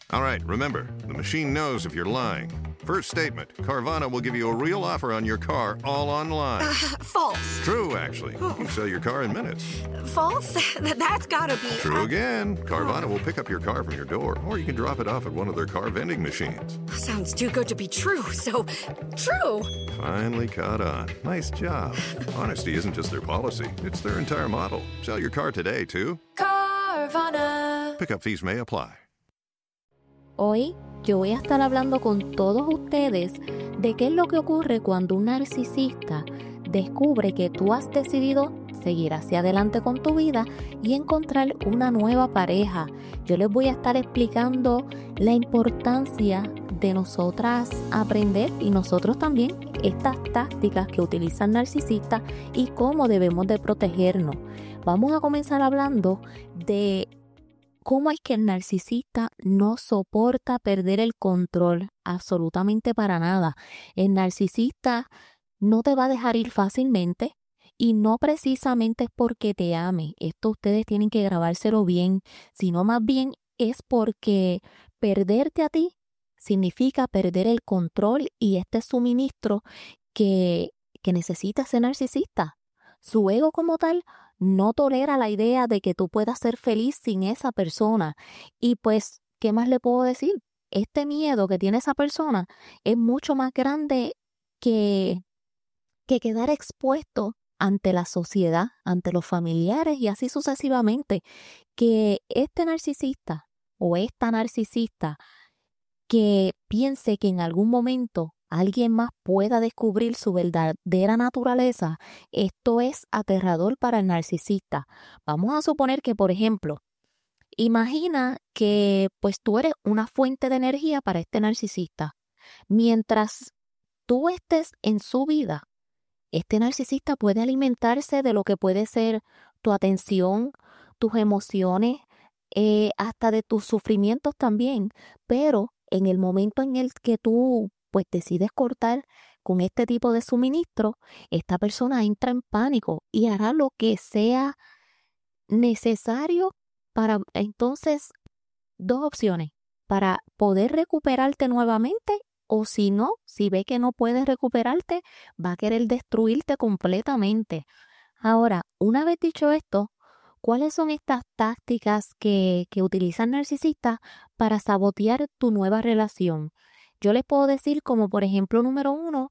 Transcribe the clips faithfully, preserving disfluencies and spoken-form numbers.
All right, remember, the machine knows if you're lying. First statement, Carvana will give you a real offer on your car all online. Uh, false. True, actually. You can sell your car in minutes. False? That's gotta be... True uh, again. Carvana will pick up your car from your door, or you can drop it off at one of their car vending machines. Sounds too good to be true, so true. Finally caught on. Nice job. Honesty isn't just their policy, it's their entire model. Sell your car today, too. Carvana. Pickup fees may apply. Hoy yo voy a estar hablando con todos ustedes de qué es lo que ocurre cuando un narcisista descubre que tú has decidido seguir hacia adelante con tu vida y encontrar una nueva pareja. Yo les voy a estar explicando la importancia de nosotras aprender y nosotros también estas tácticas que utiliza el narcisista y cómo debemos de protegernos. Vamos a comenzar hablando de cómo es que el narcisista no soporta perder el control, absolutamente para nada. El narcisista no te va a dejar ir fácilmente y no precisamente es porque te ame. Esto ustedes tienen que grabárselo bien, sino más bien es porque perderte a ti significa perder el control y este suministro que, que necesita ese narcisista. Su ego como tal no tolera la idea de que tú puedas ser feliz sin esa persona. Y pues, ¿qué más le puedo decir? Este miedo que tiene esa persona es mucho más grande que, que quedar expuesto ante la sociedad, ante los familiares y así sucesivamente. Que este narcisista o esta narcisista que piense que en algún momento alguien más pueda descubrir su verdadera naturaleza, esto es aterrador para el narcisista. Vamos a suponer que, por ejemplo, imagina que pues tú eres una fuente de energía para este narcisista. Mientras tú estés en su vida, este narcisista puede alimentarse de lo que puede ser tu atención, tus emociones, eh, hasta de tus sufrimientos también, pero en el momento en el que tú pues decides cortar con este tipo de suministro, esta persona entra en pánico y hará lo que sea necesario para entonces dos opciones, para poder recuperarte nuevamente o si no, si ve que no puedes recuperarte, va a querer destruirte completamente. Ahora, una vez dicho esto, ¿cuáles son estas tácticas que, que utiliza el narcisista para sabotear tu nueva relación? Yo les puedo decir como por ejemplo número uno,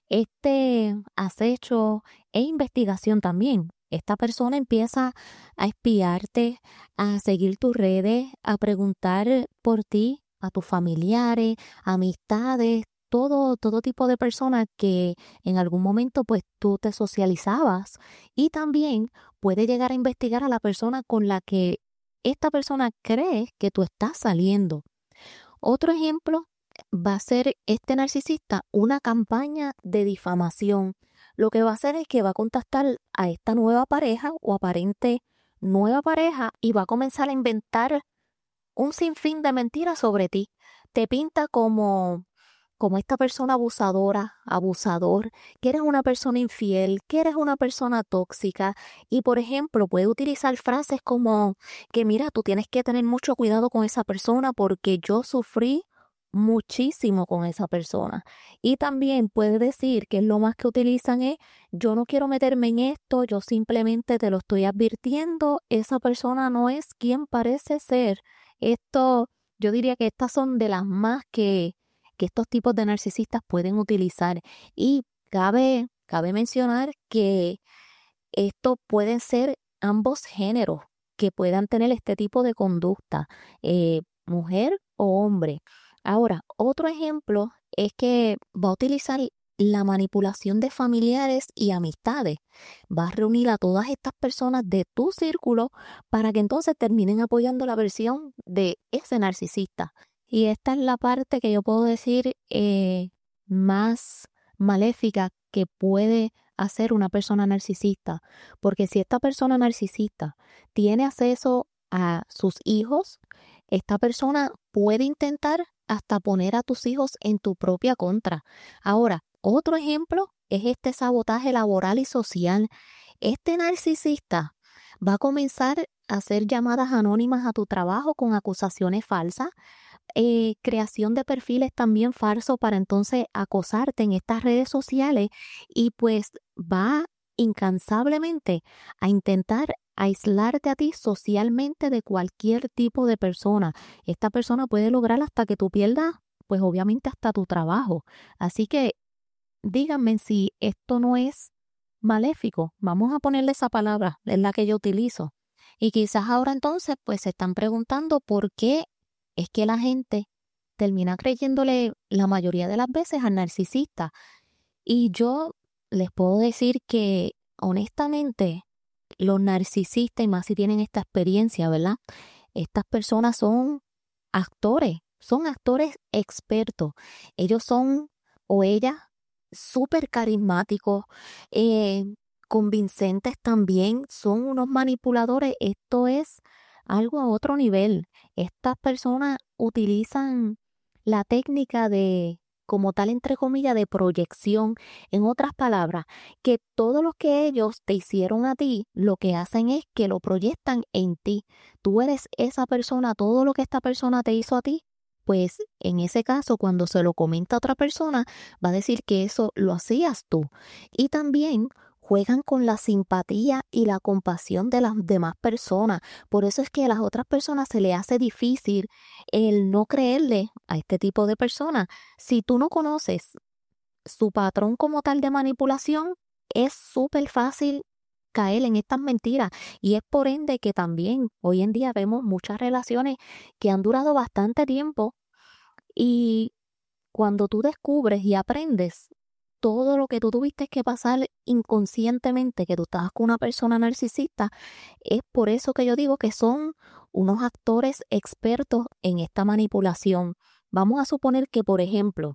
este acecho e investigación también. Esta persona empieza a espiarte, a seguir tus redes, a preguntar por ti, a tus familiares, amistades, todo, todo tipo de personas que en algún momento pues tú te socializabas y también puede llegar a investigar a la persona con la que esta persona cree que tú estás saliendo. Otro ejemplo va a ser este narcisista una campaña de difamación. Lo que va a hacer es que va a contactar a esta nueva pareja o aparente nueva pareja y va a comenzar a inventar un sinfín de mentiras sobre ti. Te pinta como, como esta persona abusadora, abusador, que eres una persona infiel, que eres una persona tóxica y, por ejemplo, puede utilizar frases como que mira, tú tienes que tener mucho cuidado con esa persona porque yo sufrí muchísimo con esa persona. Y también puede decir que lo más que utilizan es yo no quiero meterme en esto, yo simplemente te lo estoy advirtiendo, esa persona no es quien parece ser. Esto, yo diría que estas son de las más que, que estos tipos de narcisistas pueden utilizar. Y cabe, cabe mencionar que esto pueden ser ambos géneros que puedan tener este tipo de conducta, eh, mujer o hombre. Ahora, otro ejemplo es que va a utilizar la manipulación de familiares y amistades. Va a reunir a todas estas personas de tu círculo para que entonces terminen apoyando la versión de ese narcisista. Y esta es la parte que yo puedo decir eh, más maléfica que puede hacer una persona narcisista. Porque si esta persona narcisista tiene acceso a sus hijos, esta persona puede intentar hasta poner a tus hijos en tu propia contra. Ahora, otro ejemplo es este sabotaje laboral y social. Este narcisista va a comenzar a hacer llamadas anónimas a tu trabajo con acusaciones falsas. eh, creación de perfiles también falsos para entonces acosarte en estas redes sociales y pues va incansablemente a intentar aislarte a ti socialmente de cualquier tipo de persona. Esta persona puede lograr hasta que tú pierdas, pues obviamente hasta tu trabajo. Así que díganme si esto no es maléfico. Vamos a ponerle esa palabra, es la que yo utilizo. Y quizás ahora entonces pues se están preguntando por qué es que la gente termina creyéndole la mayoría de las veces al narcisista. Y yo les puedo decir que honestamente los narcisistas, y más si tienen esta experiencia, ¿verdad? Estas personas son actores, son actores expertos. Ellos son, o ellas, súper carismáticos, eh, convincentes también, son unos manipuladores. Esto es algo a otro nivel. Estas personas utilizan la técnica de, como tal, entre comillas, de proyección. En otras palabras, que todo lo que ellos te hicieron a ti, lo que hacen es que lo proyectan en ti. Tú eres esa persona, todo lo que esta persona te hizo a ti, pues en ese caso, cuando se lo comenta a otra persona, va a decir que eso lo hacías tú. Y también juegan con la simpatía y la compasión de las demás personas. Por eso es que a las otras personas se les hace difícil el no creerle a este tipo de personas. Si tú no conoces su patrón como tal de manipulación, es súper fácil caer en estas mentiras. Y es por ende que también hoy en día vemos muchas relaciones que han durado bastante tiempo y cuando tú descubres y aprendes todo lo que tú tuviste que pasar inconscientemente, que tú estabas con una persona narcisista, es por eso que yo digo que son unos actores expertos en esta manipulación. Vamos a suponer que, por ejemplo,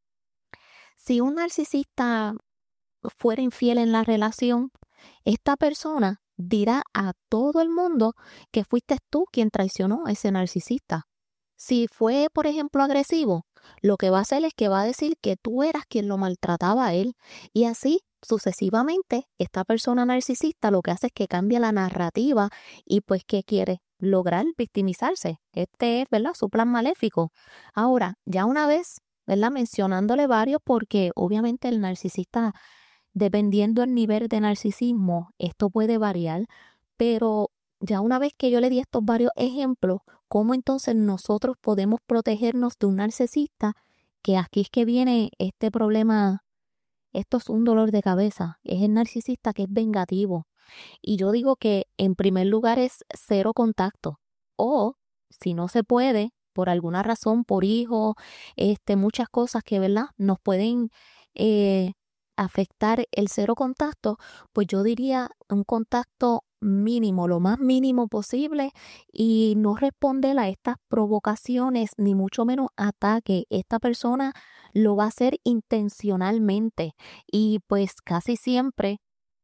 si un narcisista fuera infiel en la relación, esta persona dirá a todo el mundo que fuiste tú quien traicionó a ese narcisista. Si fue, por ejemplo, agresivo, lo que va a hacer es que va a decir que tú eras quien lo maltrataba a él. Y así, sucesivamente, esta persona narcisista lo que hace es que cambia la narrativa y pues, ¿qué quiere? Lograr victimizarse. Este es, ¿verdad?, su plan maléfico. Ahora, ya una vez, ¿verdad?, mencionándole varios, porque obviamente el narcisista, dependiendo del nivel de narcisismo, esto puede variar, pero ya una vez que yo le di estos varios ejemplos, ¿cómo entonces nosotros podemos protegernos de un narcisista? Que aquí es que viene este problema, esto es un dolor de cabeza, es el narcisista que es vengativo. Y yo digo que en primer lugar es cero contacto, o si no se puede, por alguna razón, por hijos, este, muchas cosas que, ¿verdad?, nos pueden eh, afectar el cero contacto, pues yo diría un contacto mínimo, lo más mínimo posible, y no responder a estas provocaciones, ni mucho menos ataque. Esta persona lo va a hacer intencionalmente y pues casi siempre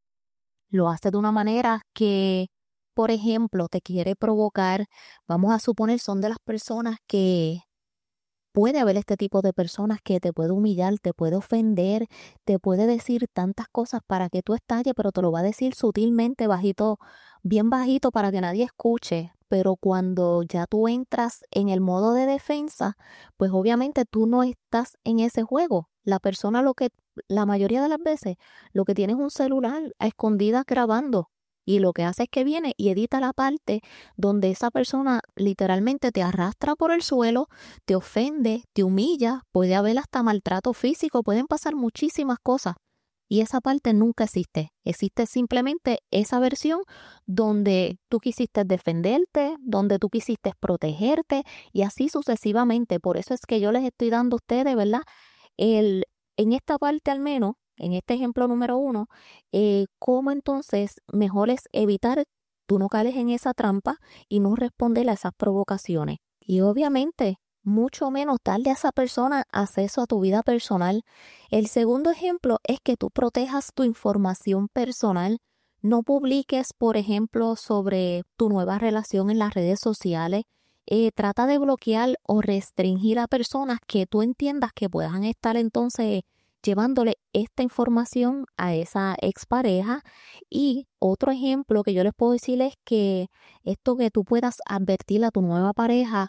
lo hace de una manera que, por ejemplo, te quiere provocar. Vamos a suponer, son de las personas que puede haber este tipo de personas que te puede humillar, te puede ofender, te puede decir tantas cosas para que tú estalles, pero te lo va a decir sutilmente, bajito, bien bajito para que nadie escuche. Pero cuando ya tú entras en el modo de defensa, pues obviamente tú no estás en ese juego. La persona, lo que, la mayoría de las veces, lo que tiene es un celular a escondidas grabando. Y lo que hace es que viene y edita la parte donde esa persona literalmente te arrastra por el suelo, te ofende, te humilla, puede haber hasta maltrato físico, pueden pasar muchísimas cosas. Y esa parte nunca existe. Existe simplemente esa versión donde tú quisiste defenderte, donde tú quisiste protegerte y así sucesivamente. Por eso es que yo les estoy dando a ustedes, ¿verdad? El, en esta parte al menos, en este ejemplo número uno, eh, cómo entonces mejor es evitar tú no caes en esa trampa y no responder a esas provocaciones. Y obviamente, mucho menos darle a esa persona acceso a tu vida personal. El segundo ejemplo es que tú protejas tu información personal. No publiques, por ejemplo, sobre tu nueva relación en las redes sociales. Eh, trata de bloquear o restringir a personas que tú entiendas que puedan estar entonces llevándole esta información a esa expareja. Y otro ejemplo que yo les puedo decir es que esto que tú puedas advertir a tu nueva pareja,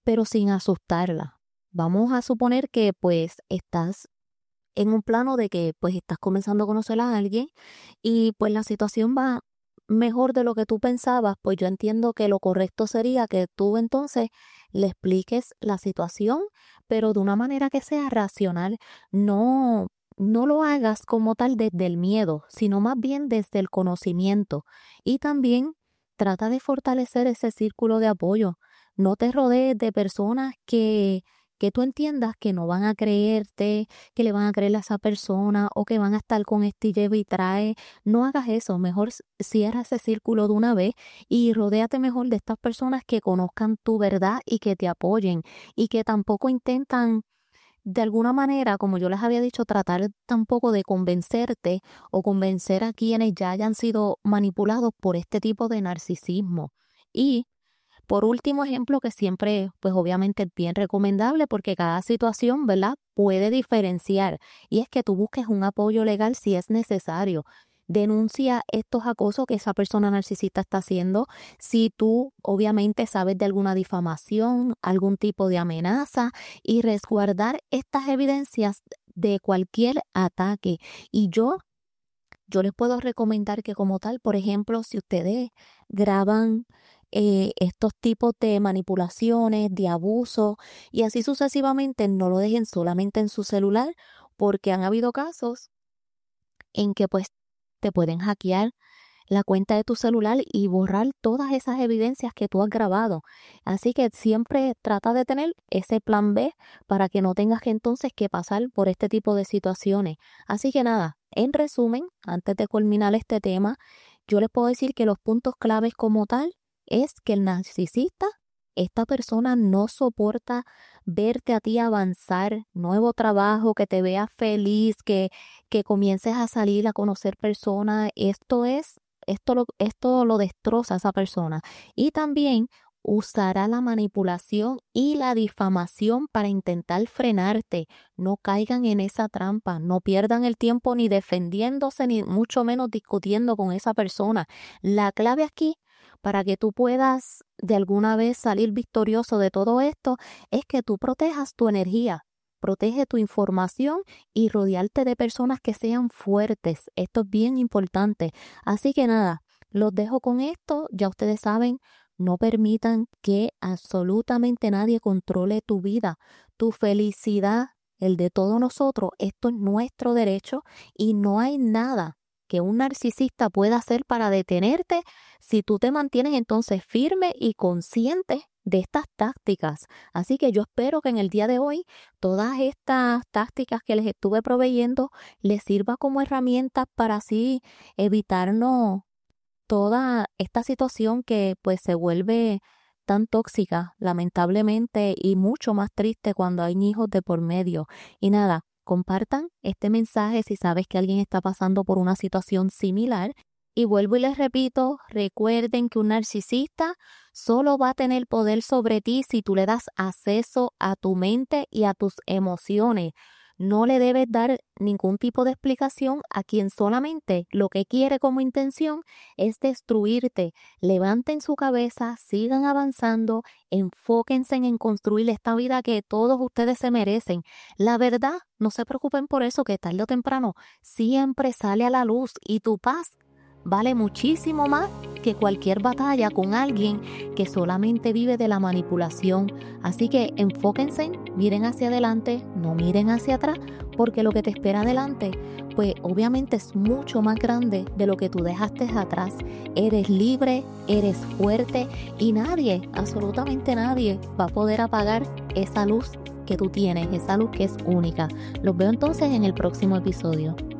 pero sin asustarla. Vamos a suponer que pues estás en un plano de que pues estás comenzando a conocer a alguien y pues la situación va mejor de lo que tú pensabas. Pues yo entiendo que lo correcto sería que tú entonces le expliques la situación, pero de una manera que sea racional. No, no lo hagas como tal desde el miedo, sino más bien desde el conocimiento. Y también trata de fortalecer ese círculo de apoyo. No te rodees de personas que que tú entiendas que no van a creerte, que le van a creer a esa persona o que van a estar con este lleve y trae. No hagas eso, mejor cierra ese círculo de una vez y rodéate mejor de estas personas que conozcan tu verdad y que te apoyen y que tampoco intentan de alguna manera, como yo les había dicho, tratar tampoco de convencerte o convencer a quienes ya hayan sido manipulados por este tipo de narcisismo. Y por último ejemplo, que siempre, pues obviamente es bien recomendable porque cada situación, ¿verdad?, puede diferenciar. Y es que tú busques un apoyo legal si es necesario. Denuncia estos acosos que esa persona narcisista está haciendo. Si tú obviamente sabes de alguna difamación, algún tipo de amenaza, y resguardar estas evidencias de cualquier ataque. Y yo, yo les puedo recomendar que como tal, por ejemplo, si ustedes graban Eh, estos tipos de manipulaciones, de abuso y así sucesivamente, no lo dejen solamente en su celular, porque han habido casos en que pues te pueden hackear la cuenta de tu celular y borrar todas esas evidencias que tú has grabado. Así que siempre trata de tener ese plan B para que no tengas que entonces que pasar por este tipo de situaciones. Así que nada, en resumen, antes de culminar este tema, yo les puedo decir que los puntos claves como tal es que el narcisista, esta persona no soporta verte a ti avanzar, nuevo trabajo, que te veas feliz, que, que comiences a salir a conocer personas. Esto es, esto lo, esto lo destroza a esa persona. Y también usará la manipulación y la difamación para intentar frenarte. No caigan en esa trampa, no pierdan el tiempo ni defendiéndose, ni mucho menos discutiendo con esa persona. La clave aquí, para que tú puedas de alguna vez salir victorioso de todo esto, es que tú protejas tu energía, protege tu información y rodearte de personas que sean fuertes. Esto es bien importante. Así que nada, los dejo con esto. Ya ustedes saben, no permitan que absolutamente nadie controle tu vida, tu felicidad, el de todos nosotros. Esto es nuestro derecho y no hay nada que un narcisista pueda hacer para detenerte si tú te mantienes entonces firme y consciente de estas tácticas. Así que yo espero que en el día de hoy todas estas tácticas que les estuve proveyendo les sirva como herramientas para así evitarnos toda esta situación que pues se vuelve tan tóxica, lamentablemente, y mucho más triste cuando hay hijos de por medio. Y nada, compartan este mensaje si sabes que alguien está pasando por una situación similar. Y vuelvo y les repito, recuerden que un narcisista solo va a tener poder sobre ti si tú le das acceso a tu mente y a tus emociones. No le debes dar ningún tipo de explicación a quien solamente lo que quiere como intención es destruirte. Levanten su cabeza, sigan avanzando, enfóquense en construir esta vida que todos ustedes se merecen. La verdad, no se preocupen por eso, que tarde o temprano siempre sale a la luz y tu paz vale muchísimo más que cualquier batalla con alguien que solamente vive de la manipulación. Así que enfóquense, miren hacia adelante, no miren hacia atrás, porque lo que te espera adelante, pues obviamente es mucho más grande de lo que tú dejaste atrás. Eres libre, eres fuerte y nadie, absolutamente nadie, va a poder apagar esa luz que tú tienes, esa luz que es única. Los veo entonces en el próximo episodio.